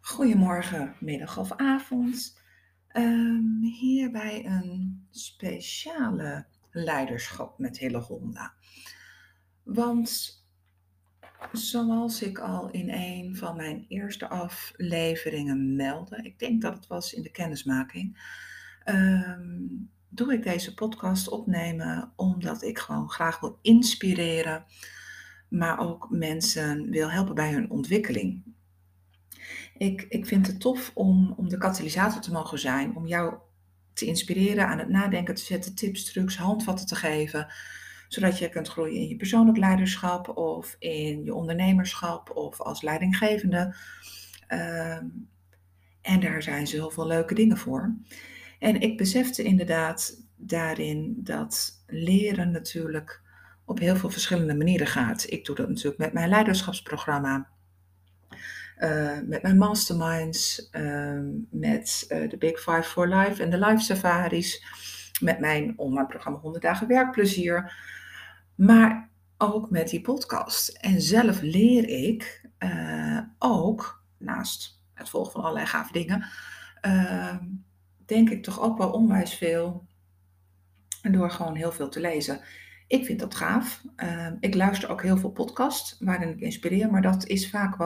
Goedemorgen, middag of avond. Hier bij een speciale leiderschap met Hillegonda. Want zoals ik al in een van mijn eerste afleveringen meldde, ik denk dat het was in de kennismaking, ehm, doe ik deze podcast opnemen omdat ik gewoon graag wil inspireren, maar ook mensen wil helpen bij hun ontwikkeling. Ik vind het tof om de katalysator te mogen zijn, om jou te inspireren, aan het nadenken te zetten, tips, trucs, handvatten te geven, zodat je kunt groeien in je persoonlijk leiderschap of in je ondernemerschap of als leidinggevende. Ehm, en daar zijn zoveel leuke dingen voor. En ik besefte inderdaad daarin dat leren natuurlijk op heel veel verschillende manieren gaat. Ik doe dat natuurlijk met mijn leiderschapsprogramma. Met mijn masterminds, met de Big Five for Life en de Life Safaris, met mijn online programma 100 dagen werkplezier, maar ook met die podcast. En zelf leer ik ook, naast het volgen van allerlei gave dingen, denk ik toch ook wel onwijs veel door gewoon heel veel te lezen. Ik vind dat gaaf. Ik luister ook heel veel podcasts waarin ik inspireer, maar dat is vaak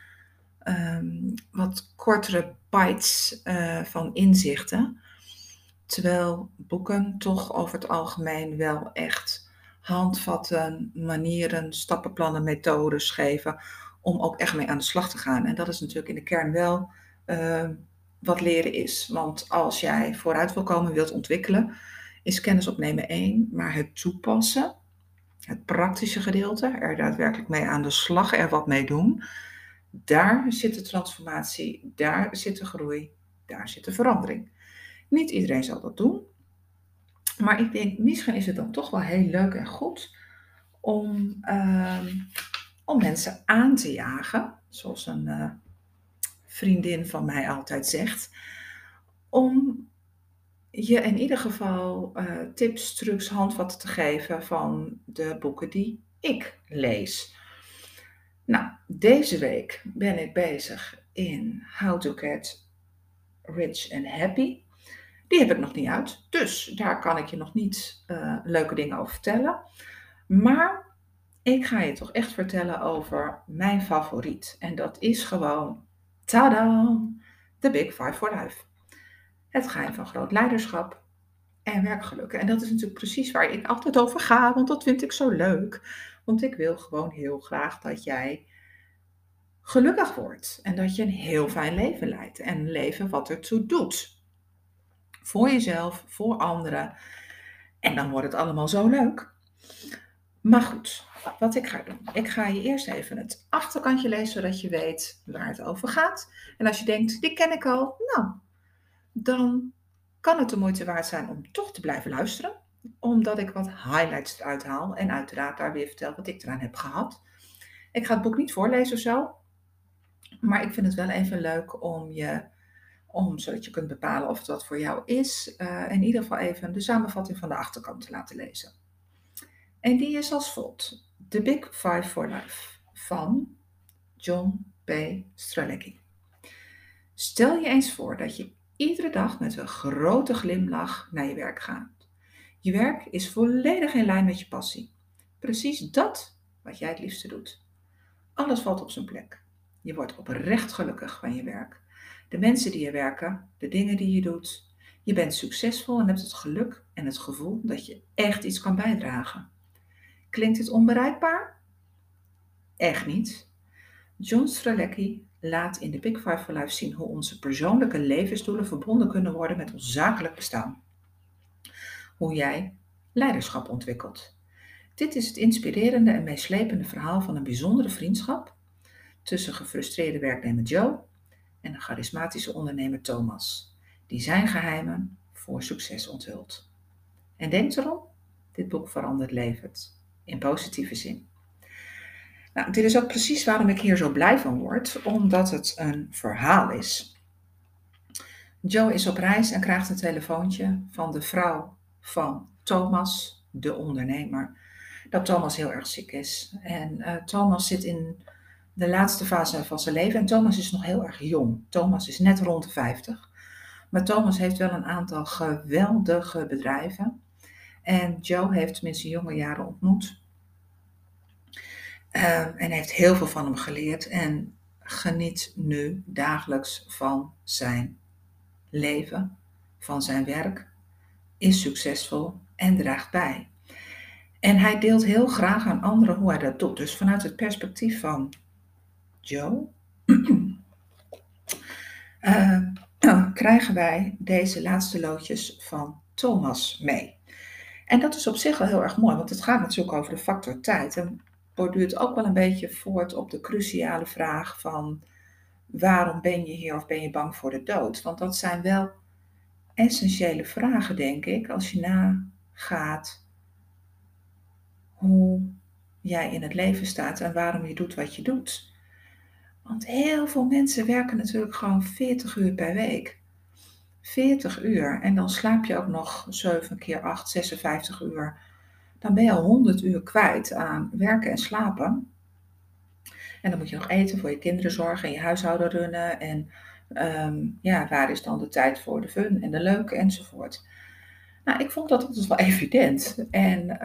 wat kortere bites van inzichten. Terwijl boeken toch over het algemeen wel echt handvatten, manieren, stappenplannen, methodes geven om ook echt mee aan de slag te gaan. En dat is natuurlijk in de kern wel wat leren is. Want als jij vooruit wil komen, wilt ontwikkelen, is kennis opnemen één, maar het toepassen, het praktische gedeelte, er daadwerkelijk mee aan de slag, er wat mee doen, daar zit de transformatie, daar zit de groei, daar zit de verandering. Niet iedereen zal dat doen, maar ik denk misschien is het dan toch wel heel leuk en goed om mensen aan te jagen, zoals een vriendin van mij altijd zegt, om je in ieder geval tips, trucs, handvatten te geven van de boeken die ik lees. Nou, deze week ben ik bezig in How to Get Rich and Happy. Die heb ik nog niet uit, dus daar kan ik je nog niet leuke dingen over vertellen. Maar ik ga je toch echt vertellen over mijn favoriet. En dat is gewoon, tada, The Big Five for Life. Het geheim van groot leiderschap en werkgeluk. En dat is natuurlijk precies waar ik altijd over ga, want dat vind ik zo leuk. Want ik wil gewoon heel graag dat jij gelukkig wordt en dat je een heel fijn leven leidt. En een leven wat ertoe doet. Voor jezelf, voor anderen. En dan wordt het allemaal zo leuk. Maar goed, wat ik ga doen. Ik ga je eerst even het achterkantje lezen, zodat je weet waar het over gaat. En als je denkt, die ken ik al, nou, dan kan het de moeite waard zijn om toch te blijven luisteren. Omdat ik wat highlights eruit haal en uiteraard daar weer vertel wat ik eraan heb gehad. Ik ga het boek niet voorlezen of zo. Maar ik vind het wel even leuk zodat je kunt bepalen of het wat voor jou is. In ieder geval even de samenvatting van de achterkant te laten lezen. En die is als volgt. The Big Five for Life van John P. Strelecki. Stel je eens voor dat je iedere dag met een grote glimlach naar je werk gaat. Je werk is volledig in lijn met je passie. Precies dat wat jij het liefste doet. Alles valt op zijn plek. Je wordt oprecht gelukkig van je werk. De mensen die je werken, de dingen die je doet. Je bent succesvol en hebt het geluk en het gevoel dat je echt iets kan bijdragen. Klinkt het onbereikbaar? Echt niet. John Strelecki laat in de Big Five for Life zien hoe onze persoonlijke levensdoelen verbonden kunnen worden met ons zakelijk bestaan. Hoe jij leiderschap ontwikkelt. Dit is het inspirerende en meeslepende verhaal van een bijzondere vriendschap tussen gefrustreerde werknemer Joe en een charismatische ondernemer Thomas, die zijn geheimen voor succes onthult. En denk erom, dit boek verandert levens, in positieve zin. Nou, dit is ook precies waarom ik hier zo blij van word, omdat het een verhaal is. Joe is op reis en krijgt een telefoontje van de vrouw van Thomas, de ondernemer, dat Thomas heel erg ziek is. En Thomas zit in de laatste fase van zijn leven. En Thomas is nog heel erg jong. Thomas is net rond de 50. Maar Thomas heeft wel een aantal geweldige bedrijven. En Joe heeft hem in zijn jonge jaren ontmoet. En heeft heel veel van hem geleerd. En geniet nu dagelijks van zijn leven, van zijn werk. Is succesvol en draagt bij. En hij deelt heel graag aan anderen hoe hij dat doet. Dus vanuit het perspectief van Joe krijgen wij deze laatste loodjes van Thomas mee. En dat is op zich wel heel erg mooi, want het gaat natuurlijk over de factor tijd. En borduurt ook wel een beetje voort op de cruciale vraag van waarom ben je hier of ben je bang voor de dood? Want dat zijn wel essentiële vragen, denk ik, als je nagaat hoe jij in het leven staat en waarom je doet wat je doet. Want heel veel mensen werken natuurlijk gewoon 40 uur per week. 40 uur en dan slaap je ook nog 7 keer 8, 56 uur. Dan ben je al 100 uur kwijt aan werken en slapen. En dan moet je nog eten, voor je kinderen zorgen en je huishouden runnen. En waar is dan de tijd voor de fun en de leuke enzovoort. Nou, ik vond dat altijd wel evident. En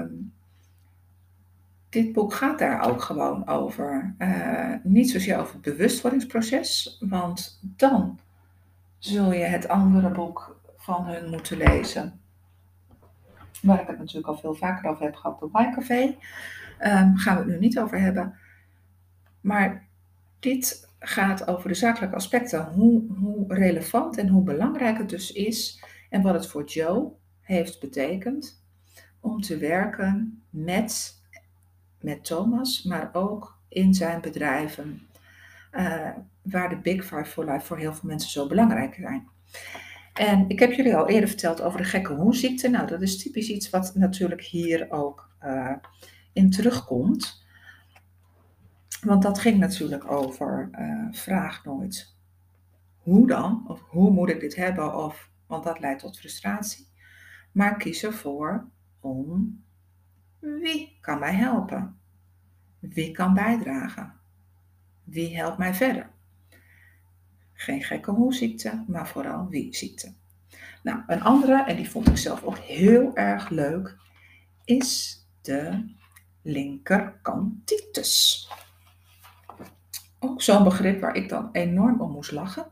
dit boek gaat daar ook gewoon over. Niet zozeer over het bewustwordingsproces, want dan zul je het andere boek van hun moeten lezen. Waar ik het natuurlijk al veel vaker over heb gehad op MyCafé. Gaan we het nu niet over hebben. Maar dit gaat over de zakelijke aspecten. Hoe relevant en hoe belangrijk het dus is. En wat het voor Joe heeft betekend om te werken met Thomas, maar ook in zijn bedrijven. Waar de Big Five for Life voor heel veel mensen zo belangrijk zijn. En ik heb jullie al eerder verteld over de gekke hoeziekte. Nou, dat is typisch iets wat natuurlijk hier ook in terugkomt. Want dat ging natuurlijk over vraag nooit hoe dan, of hoe moet ik dit hebben, want dat leidt tot frustratie. Maar kies ervoor om wie kan mij helpen? Wie kan bijdragen? Wie helpt mij verder? Geen gekke hoe-ziekte, maar vooral wie-ziekte. Nou, een andere, en die vond ik zelf ook heel erg leuk, is de linkerkantitis. Ook zo'n begrip waar ik dan enorm om moest lachen.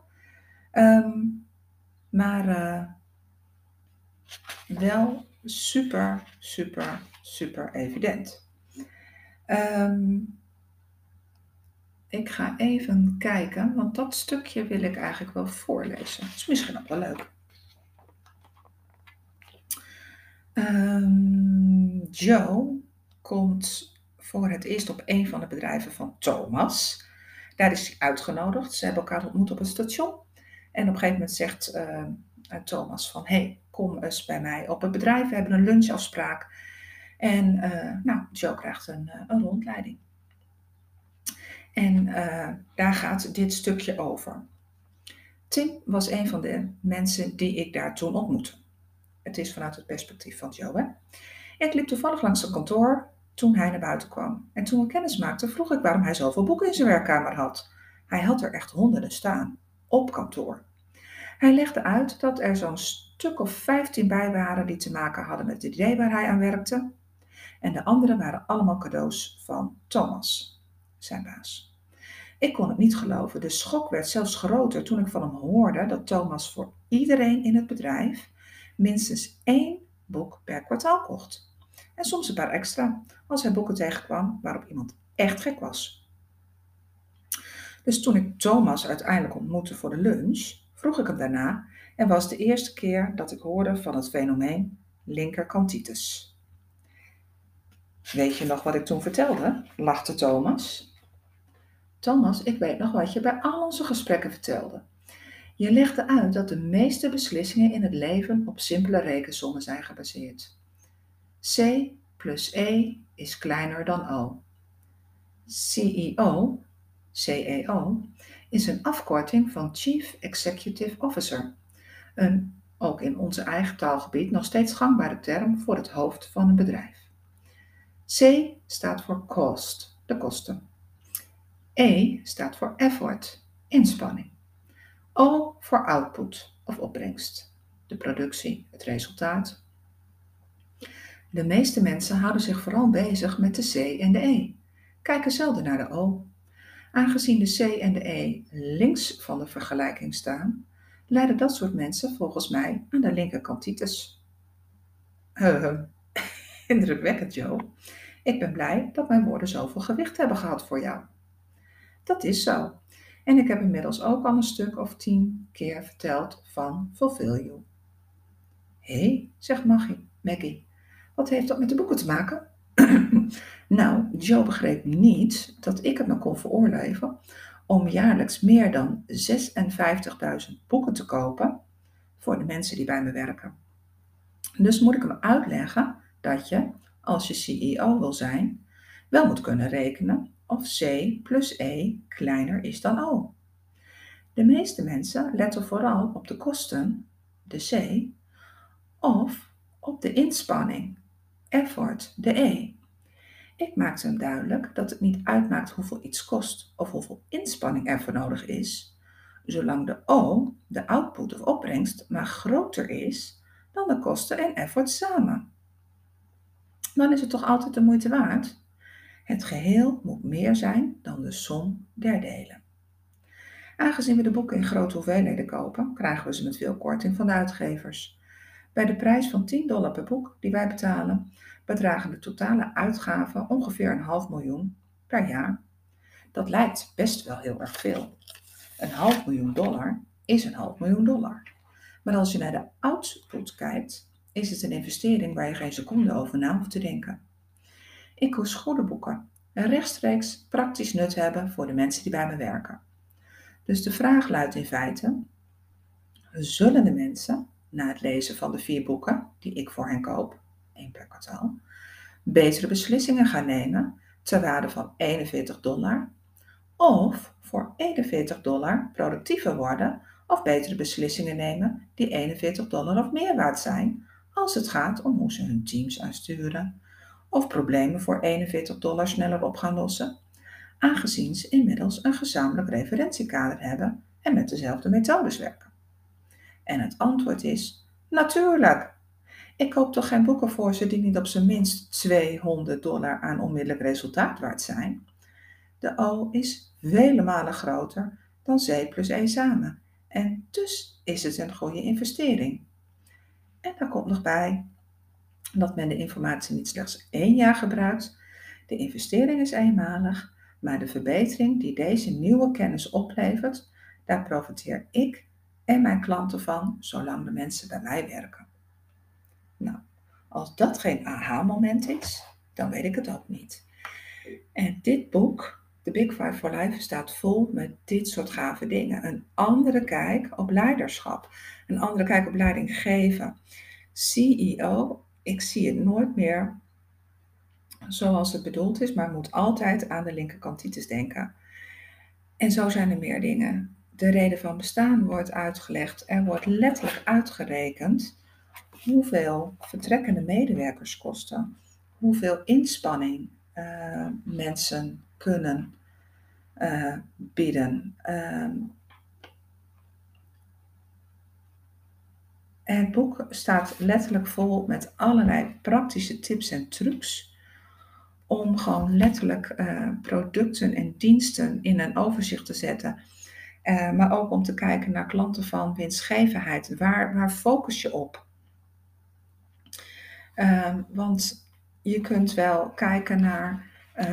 Maar wel super, super, super evident. Ik ga even kijken, want dat stukje wil ik eigenlijk wel voorlezen. Dat is misschien ook wel leuk. Joe komt voor het eerst op een van de bedrijven van Thomas. Daar is hij uitgenodigd. Ze hebben elkaar ontmoet op het station. En op een gegeven moment zegt Thomas van, hey, kom eens bij mij op het bedrijf. We hebben een lunchafspraak. En Joe krijgt een rondleiding. En daar gaat dit stukje over. Tim was een van de mensen die ik daar toen ontmoette. Het is vanuit het perspectief van Joe, hè? Ik liep toevallig langs zijn kantoor toen hij naar buiten kwam. En toen we kennis maakten, vroeg ik waarom hij zoveel boeken in zijn werkkamer had. Hij had er echt honderden staan, op kantoor. Hij legde uit dat er zo'n stuk of 15 bij waren die te maken hadden met het idee waar hij aan werkte. En de andere waren allemaal cadeaus van Thomas, zijn baas. Ik kon het niet geloven. De schok werd zelfs groter toen ik van hem hoorde dat Thomas voor iedereen in het bedrijf minstens 1 boek per kwartaal kocht. En soms een paar extra, als hij boeken tegenkwam waarop iemand echt gek was. Dus toen ik Thomas uiteindelijk ontmoette voor de lunch, vroeg ik hem daarna en was de eerste keer dat ik hoorde van het fenomeen linkerkantitis. Weet je nog wat ik toen vertelde? Lachte Thomas. Thomas, ik weet nog wat je bij al onze gesprekken vertelde. Je legde uit dat de meeste beslissingen in het leven op simpele rekensommen zijn gebaseerd. C plus E is kleiner dan O. CEO, is een afkorting van Chief Executive Officer. Een, ook in onze eigen taalgebied, nog steeds gangbare term voor het hoofd van een bedrijf. C staat voor cost, de kosten. E staat voor effort, inspanning. O voor output of opbrengst, de productie, het resultaat. De meeste mensen houden zich vooral bezig met de C en de E. Kijken zelden naar de O. Aangezien de C en de E links van de vergelijking staan, leiden dat soort mensen volgens mij aan de linkerkantitis. Indrukwekkend, Joe. Ik ben blij dat mijn woorden zoveel gewicht hebben gehad voor jou. Dat is zo. En ik heb inmiddels ook al een stuk of 10 keer verteld van Fulfill You. Hé, zegt Maggie, wat heeft dat met de boeken te maken? Nou, Joe begreep niet dat ik het me kon veroorloven om jaarlijks meer dan 56.000 boeken te kopen voor de mensen die bij me werken. Dus moet ik hem uitleggen dat je, als je CEO wil zijn, wel moet kunnen rekenen of C plus E kleiner is dan O. De meeste mensen letten vooral op de kosten, de C, of op de inspanning, effort, de E. Ik maakte hem duidelijk dat het niet uitmaakt hoeveel iets kost of hoeveel inspanning er voor nodig is, zolang de O, de output of opbrengst, maar groter is dan de kosten en effort samen. Dan is het toch altijd de moeite waard? Het geheel moet meer zijn dan de som der delen. Aangezien we de boeken in grote hoeveelheden kopen, krijgen we ze met veel korting van de uitgevers. Bij de prijs van $10 per boek die wij betalen, bedragen de totale uitgaven ongeveer $500.000 per jaar. Dat lijkt best wel heel erg veel. $500.000 is $500.000. Maar als je naar de output kijkt, is het een investering waar je geen seconde over na hoeft te denken. Ik koos goede boeken en rechtstreeks praktisch nut hebben voor de mensen die bij me werken. Dus de vraag luidt in feite: zullen de mensen, na het lezen van de 4 boeken die ik voor hen koop, 1 per kwartaal, betere beslissingen gaan nemen ter waarde van $41, of voor $41 productiever worden of betere beslissingen nemen die $41 of meer waard zijn als het gaat om hoe ze hun teams aansturen of problemen voor $41 sneller op gaan lossen, aangezien ze inmiddels een gezamenlijk referentiekader hebben en met dezelfde methodes werken. En het antwoord is: natuurlijk! Ik koop toch geen boeken voor ze die niet op zijn minst $200 aan onmiddellijk resultaat waard zijn? De O is vele malen groter dan C plus E samen. En dus is het een goede investering. En daar komt nog bij dat men de informatie niet slechts 1 jaar gebruikt. De investering is eenmalig, maar de verbetering die deze nieuwe kennis oplevert, daar profiteer ik en mijn klanten van, zolang de mensen bij mij werken. Nou, als dat geen aha-moment is, dan weet ik het ook niet. En dit boek, The Big Five for Life, staat vol met dit soort gave dingen. Een andere kijk op leiderschap, een andere kijk op leiding geven. CEO, ik zie het nooit meer zoals het bedoeld is, maar moet altijd aan de linkerkantitis denken. En zo zijn er meer dingen. De reden van bestaan wordt uitgelegd. Er wordt letterlijk uitgerekend hoeveel vertrekkende medewerkers kosten, hoeveel inspanning mensen kunnen bieden. Het boek staat letterlijk vol met allerlei praktische tips en trucs om gewoon letterlijk producten en diensten in een overzicht te zetten. Maar ook om te kijken naar klanten van winstgevendheid. Waar focus je op? Want je kunt wel kijken naar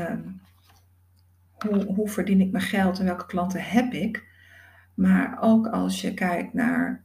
hoe verdien ik mijn geld en welke klanten heb ik. Maar ook als je kijkt naar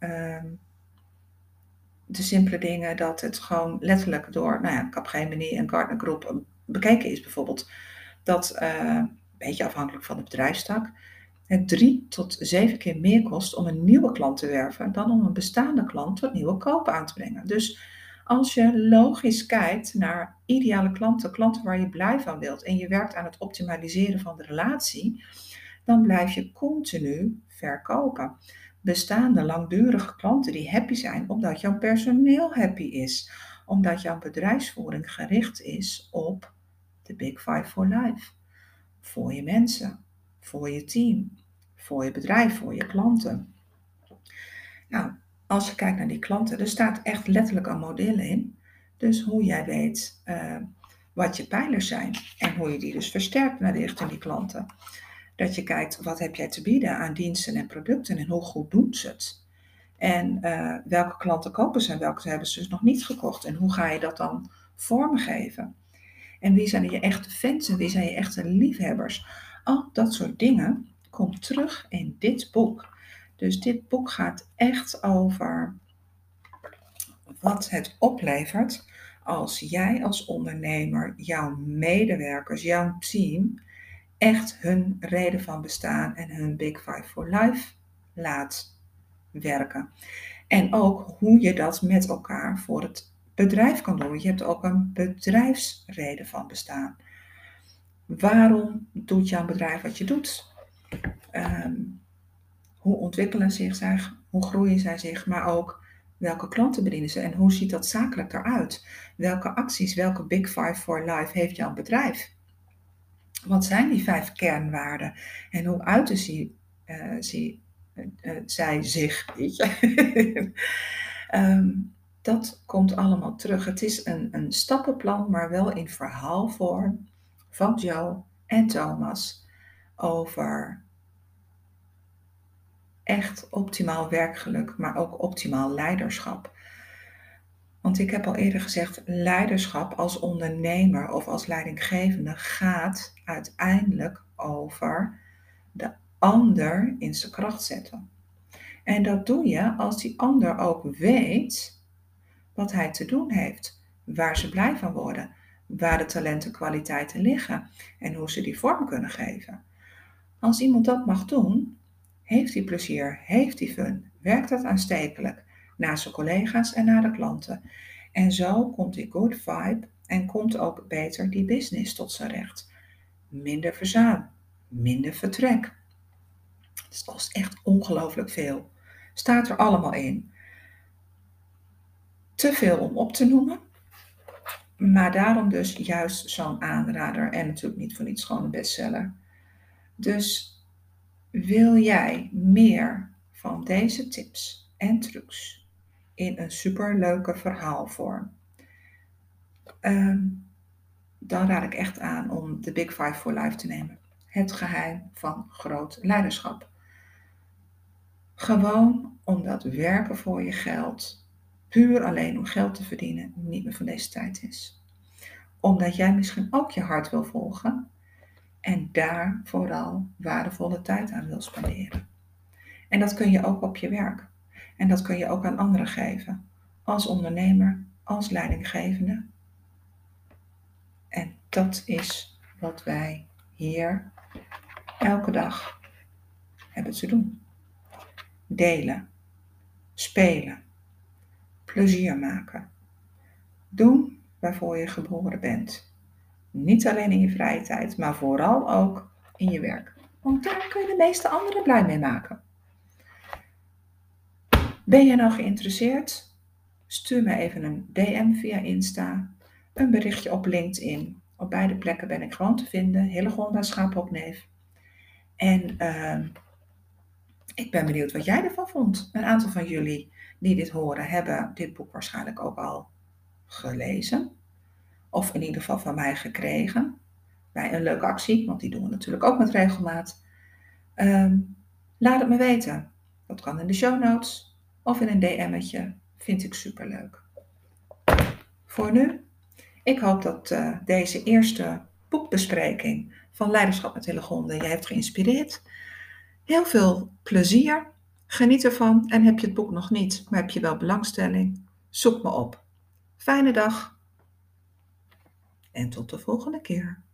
de simpele dingen, dat het gewoon letterlijk door Capgemini en Gartner Group bekeken is bijvoorbeeld. Dat, een beetje afhankelijk van de bedrijfstak, het 3 tot 7 keer meer kost om een nieuwe klant te werven dan om een bestaande klant tot nieuwe koop aan te brengen. Dus als je logisch kijkt naar ideale klanten waar je blij van wilt en je werkt aan het optimaliseren van de relatie, dan blijf je continu verkopen. Bestaande langdurige klanten die happy zijn omdat jouw personeel happy is, omdat jouw bedrijfsvoering gericht is op de Big Five for Life, voor je mensen. voor je team, voor je bedrijf, voor je klanten. Nou, als je kijkt naar die klanten, er staat echt letterlijk een model in. Dus hoe jij weet wat je pijlers zijn en hoe je die dus versterkt naar richting die klanten. Dat je kijkt, wat heb jij te bieden aan diensten en producten en hoe goed doen ze het? En welke klanten kopen ze en welke hebben ze dus nog niet gekocht? En hoe ga je dat dan vormgeven? En wie zijn je echte fans en wie zijn je echte liefhebbers? Al dat soort dingen komt terug in dit boek. Dus dit boek gaat echt over wat het oplevert als jij als ondernemer, jouw medewerkers, jouw team echt hun reden van bestaan en hun Big Five for Life laat werken. En ook hoe je dat met elkaar voor het bedrijf kan doen. Je hebt ook een bedrijfsreden van bestaan. Waarom doet jouw bedrijf wat je doet? Hoe ontwikkelen zich, hoe groeien zij zich, maar ook welke klanten bedienen ze en hoe ziet dat zakelijk eruit? Welke acties, welke Big Five for Life heeft jouw bedrijf? Wat zijn die 5 kernwaarden en hoe uiten zij zich? Weet je? Dat komt allemaal terug. Het is een stappenplan, maar wel in verhaalvorm van Joe en Thomas over echt optimaal werkgeluk, maar ook optimaal leiderschap. Want ik heb al eerder gezegd, leiderschap als ondernemer of als leidinggevende gaat uiteindelijk over de ander in zijn kracht zetten. En dat doe je als die ander ook weet wat hij te doen heeft, waar ze blij van worden, waar de talenten, kwaliteiten liggen en hoe ze die vorm kunnen geven. Als iemand dat mag doen, heeft hij plezier, heeft hij fun, werkt dat aanstekelijk naar zijn collega's en naar de klanten. En zo komt die good vibe en komt ook beter die business tot zijn recht. Minder verzuim, minder vertrek. Dus dat is echt ongelooflijk veel. Staat er allemaal in. Te veel om op te noemen, maar daarom dus juist zo'n aanrader en natuurlijk niet voor niets gewoon een bestseller. Dus wil jij meer van deze tips en trucs in een superleuke verhaalvorm? Dan raad ik echt aan om de Big Five for Life te nemen. Het geheim van groot leiderschap. Gewoon omdat werken voor je geld, puur alleen om geld te verdienen, niet meer van deze tijd is. Omdat jij misschien ook je hart wil volgen en daar vooral waardevolle tijd aan wil spenderen. En dat kun je ook op je werk. En dat kun je ook aan anderen geven. Als ondernemer, als leidinggevende. En dat is wat wij hier elke dag hebben te doen. Delen, spelen, plezier maken. Doen waarvoor je geboren bent. Niet alleen in je vrije tijd, maar vooral ook in je werk. Want daar kun je de meeste anderen blij mee maken. Ben je nou geïnteresseerd? Stuur me even een DM via Insta, een berichtje op LinkedIn. Op beide plekken ben ik gewoon te vinden. Hillegonda Schaaphokneef. En ik ben benieuwd wat jij ervan vond. Een aantal van jullie die dit horen hebben dit boek waarschijnlijk ook al gelezen. Of in ieder geval van mij gekregen. Bij een leuke actie, want die doen we natuurlijk ook met regelmaat. Laat het me weten. Dat kan in de show notes of in een DM'tje. Vind ik superleuk. Voor nu, ik hoop dat deze eerste boekbespreking van Leiderschap met Hillegonda je heeft geïnspireerd. Heel veel plezier. Geniet ervan. En heb je het boek nog niet, maar heb je wel belangstelling? Zoek me op. Fijne dag. En tot de volgende keer.